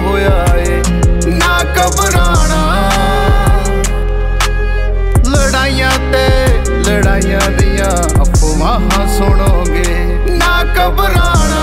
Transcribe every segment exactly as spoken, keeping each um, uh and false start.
होया ए ना घबराना। लड़ाइयां ते लड़ाइयां दियां अफवाहां सुनोगे ना घबराना।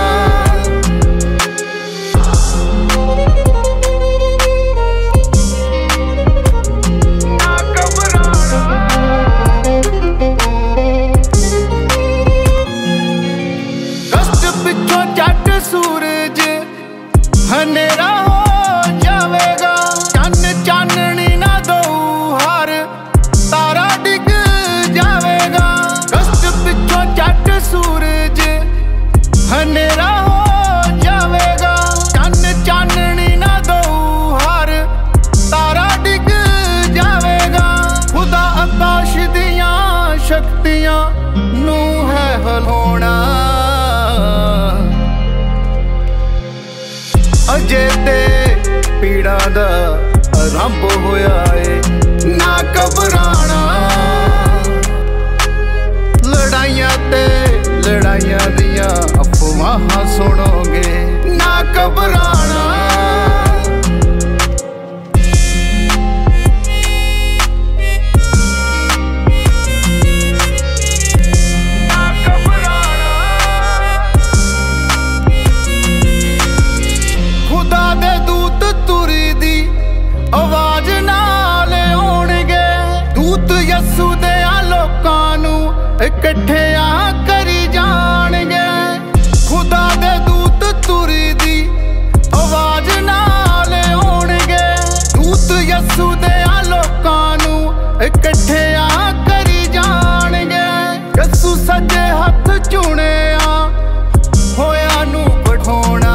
सूरज हनेरा हो जावेगा, चन्न चाननी ना दो हर तारा डिग जावेगा। कष्ट पिछों चट सूरज हनेरा हो जावेगा, चन्न चाननी ना दो हर तारा डिग जावेगा। खुदा आकाश दियां शक्तियां नू है हलाउणा। अजे ते पीड़ा दा आरंभ होया ए ना घबराना। लड़ाइयां ते लड़ाइयां दियां अफवाहां सुनोगे ना घबराना। आवाज नाल आउणगे दूत यसू देयां लोकां नू इकट्ठिया करी जाणगे। खुदा दे दूत तुरी दी आवाज नाल आउणगे दूत यसू देयां लोकां नू इकट्ठिया करी जाणगे। यसू सज्जे हथ चुणिया होया नू बढ़ाउणा।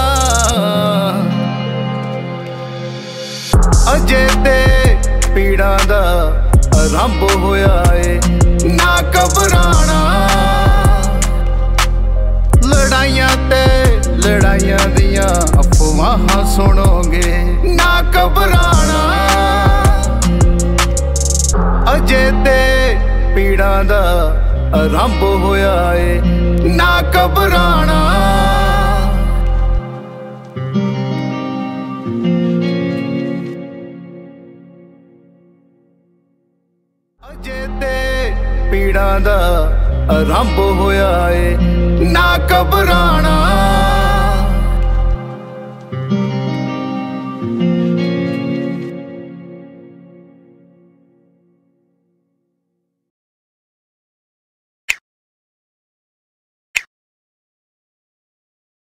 अजे ते पीड़ा दा आरंभ होया ए ना घबराना। लड़ाइयां ते लड़ाइयां दियां अफवाहां सुनोगे ना घबराना। अजे ते पीड़ा दा आरंभ होया ए ना घबराना। अजे ते पीड़ा दा आरंभ होया ए ना घबराना।